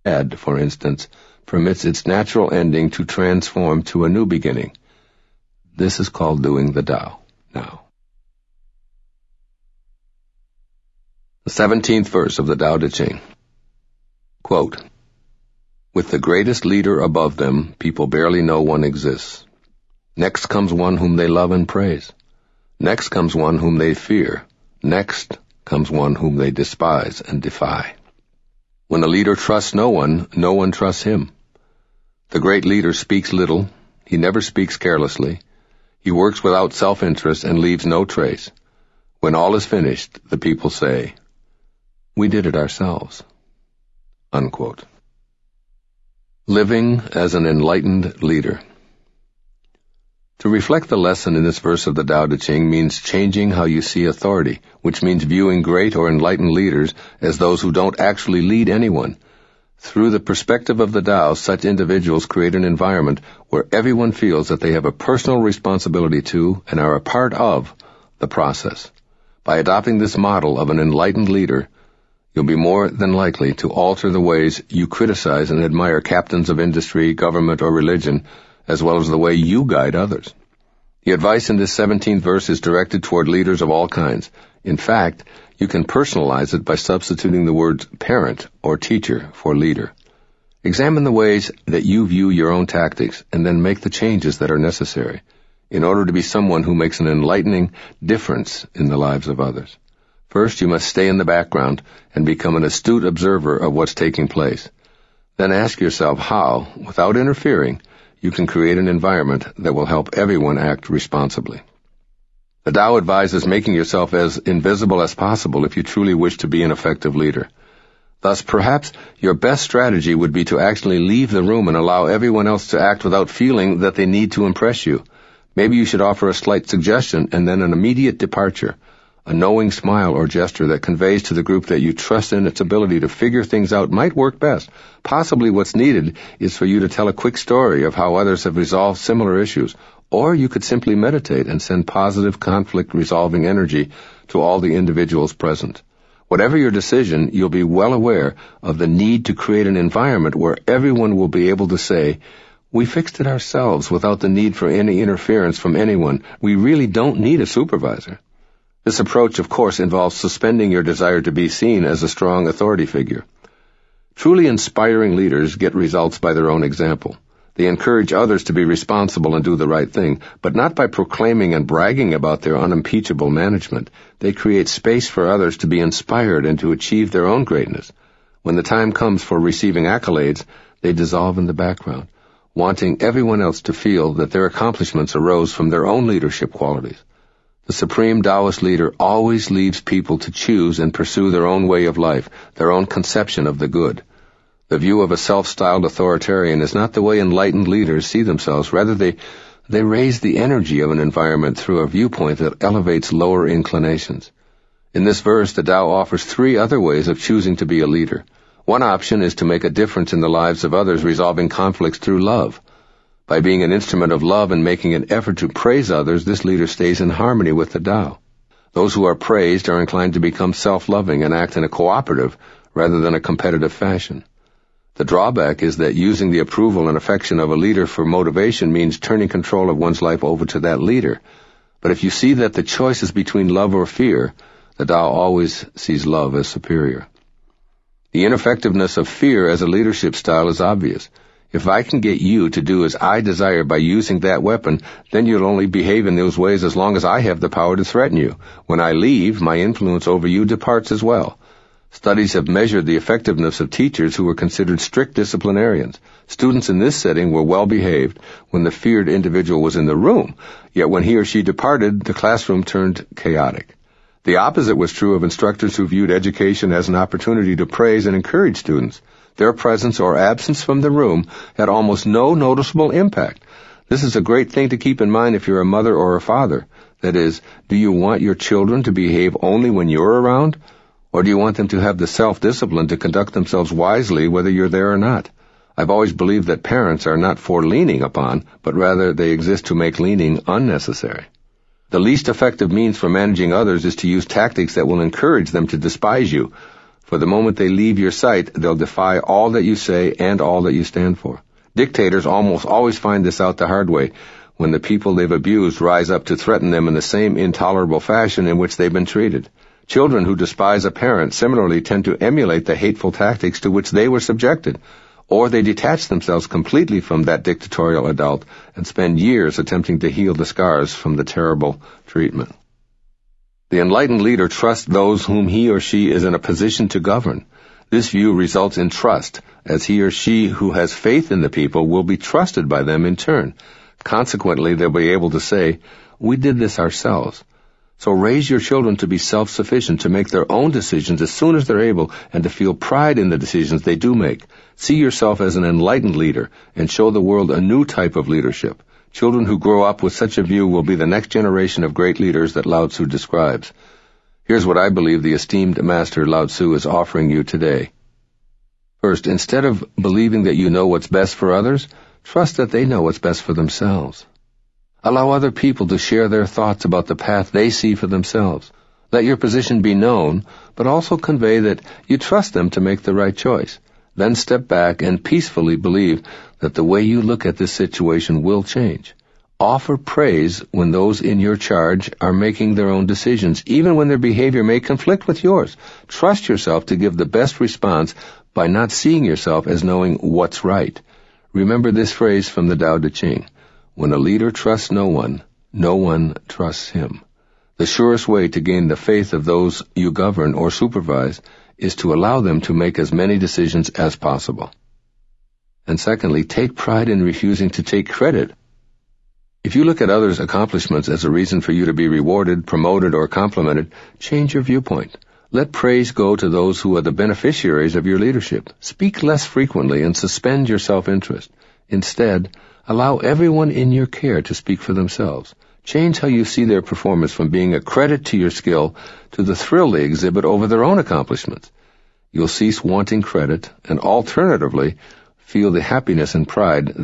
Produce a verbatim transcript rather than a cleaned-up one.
Bad, for instance, permits its natural ending to transform to a new beginning. This is called doing the Tao now. The seventeenth verse of the Tao Te Ching. Quote, "With the greatest leader above them, people barely know one exists. Next comes one whom they love and praise. Next comes one whom they fear. Next comes one whom they despise and defy. When a leader trusts no one, no one trusts him. The great leader speaks little. He never speaks carelessly. He works without self-interest and leaves no trace. When all is finished, the people say, 'We did it ourselves.'" Unquote. Living as an enlightened leader. To reflect the lesson in this verse of the Tao Te Ching means changing how you see authority, which means viewing great or enlightened leaders as those who don't actually lead anyone. Through the perspective of the Tao, such individuals create an environment where everyone feels that they have a personal responsibility to and are a part of the process. By adopting this model of an enlightened leader, you'll be more than likely to alter the ways you criticize and admire captains of industry, government, or religion, as well as the way you guide others. The advice in this seventeenth verse is directed toward leaders of all kinds. In fact, you can personalize it by substituting the words parent or teacher for leader. Examine the ways that you view your own tactics and then make the changes that are necessary in order to be someone who makes an enlightening difference in the lives of others. First, you must stay in the background and become an astute observer of what's taking place. Then ask yourself how, without interfering, you can create an environment that will help everyone act responsibly. The Tao advises making yourself as invisible as possible if you truly wish to be an effective leader. Thus, perhaps your best strategy would be to actually leave the room and allow everyone else to act without feeling that they need to impress you. Maybe you should offer a slight suggestion and then an immediate departure. A knowing smile or gesture that conveys to the group that you trust in its ability to figure things out might work best. Possibly what's needed is for you to tell a quick story of how others have resolved similar issues, or you could simply meditate and send positive conflict-resolving energy to all the individuals present. Whatever your decision, you'll be well aware of the need to create an environment where everyone will be able to say, "We fixed it ourselves without the need for any interference from anyone. We really don't need a supervisor." This approach, of course, involves suspending your desire to be seen as a strong authority figure. Truly inspiring leaders get results by their own example. They encourage others to be responsible and do the right thing, but not by proclaiming and bragging about their unimpeachable management. They create space for others to be inspired and to achieve their own greatness. When the time comes for receiving accolades, they dissolve in the background, wanting everyone else to feel that their accomplishments arose from their own leadership qualities. The Supreme Taoist leader always leaves people to choose and pursue their own way of life, their own conception of the good. The view of a self-styled authoritarian is not the way enlightened leaders see themselves. Rather, they, they raise the energy of an environment through a viewpoint that elevates lower inclinations. In this verse, the Tao offers three other ways of choosing to be a leader. One option is to make a difference in the lives of others, resolving conflicts through love. By being an instrument of love and making an effort to praise others, this leader stays in harmony with the Tao. Those who are praised are inclined to become self-loving and act in a cooperative rather than a competitive fashion. The drawback is that using the approval and affection of a leader for motivation means turning control of one's life over to that leader. But if you see that the choice is between love or fear, the Tao always sees love as superior. The ineffectiveness of fear as a leadership style is obvious. If I can get you to do as I desire by using that weapon, then you'll only behave in those ways as long as I have the power to threaten you. When I leave, my influence over you departs as well. Studies have measured the effectiveness of teachers who were considered strict disciplinarians. Students in this setting were well behaved when the feared individual was in the room, yet when he or she departed, the classroom turned chaotic. The opposite was true of instructors who viewed education as an opportunity to praise and encourage students. Their presence or absence from the room had almost no noticeable impact. This is a great thing to keep in mind if you're a mother or a father. That is, do you want your children to behave only when you're around? Or do you want them to have the self-discipline to conduct themselves wisely whether you're there or not? I've always believed that parents are not for leaning upon, but rather they exist to make leaning unnecessary. The least effective means for managing others is to use tactics that will encourage them to despise you. For the moment they leave your sight, they'll defy all that you say and all that you stand for. Dictators almost always find this out the hard way, when the people they've abused rise up to threaten them in the same intolerable fashion in which they've been treated. Children who despise a parent similarly tend to emulate the hateful tactics to which they were subjected, or they detach themselves completely from that dictatorial adult and spend years attempting to heal the scars from the terrible treatment. The enlightened leader trusts those whom he or she is in a position to govern. This view results in trust, as he or she who has faith in the people will be trusted by them in turn. Consequently, they'll be able to say, "We did this ourselves." So raise your children to be self-sufficient, to make their own decisions as soon as they're able, and to feel pride in the decisions they do make. See yourself as an enlightened leader, and show the world a new type of leadership. Children who grow up with such a view will be the next generation of great leaders that Lao Tzu describes. Here's what I believe the esteemed master Lao Tzu is offering you today. First, instead of believing that you know what's best for others, trust that they know what's best for themselves. Allow other people to share their thoughts about the path they see for themselves. Let your position be known, but also convey that you trust them to make the right choice. Then step back and peacefully believe that the way you look at this situation will change. Offer praise when those in your charge are making their own decisions, even when their behavior may conflict with yours. Trust yourself to give the best response by not seeing yourself as knowing what's right. Remember this phrase from the Tao Te Ching: when a leader trusts no one, no one trusts him. The surest way to gain the faith of those you govern or supervise is to allow them to make as many decisions as possible. And secondly, take pride in refusing to take credit. If you look at others' accomplishments as a reason for you to be rewarded, promoted, or complimented, change your viewpoint. Let praise go to those who are the beneficiaries of your leadership. Speak less frequently and suspend your self-interest. Instead, allow everyone in your care to speak for themselves. Change how you see their performance from being a credit to your skill to the thrill they exhibit over their own accomplishments. You'll cease wanting credit and alternatively feel the happiness and pride